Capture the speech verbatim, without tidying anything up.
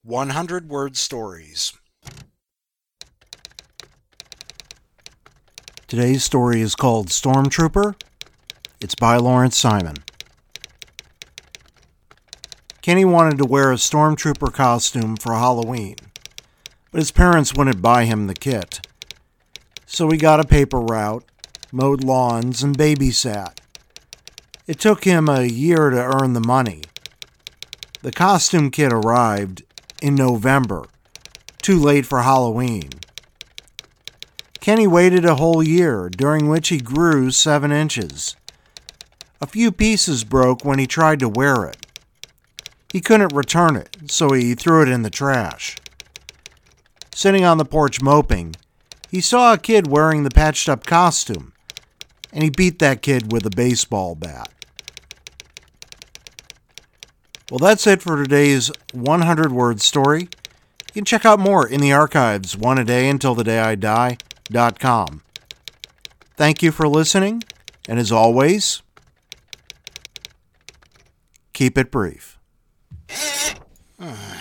one hundred word stories. Today's story is called Stormtrooper. It's by Lawrence Simon. Kenny wanted to wear a Stormtrooper costume for Halloween, but his parents wouldn't buy him the kit. So he got a paper route, mowed lawns, and babysat. It took him a year to earn the money. The costume kit arrived in November, too late for Halloween. Kenny waited a whole year, during which he grew seven inches. A few pieces broke when he tried to wear it. He couldn't return it, so he threw it in the trash. Sitting on the porch moping, he saw a kid wearing the patched-up costume, and he beat that kid with a baseball bat. Well, that's it for today's one hundred word story. You can check out more in the archives, one a day until the day I die dot com. Thank you for listening, and as always, keep it brief.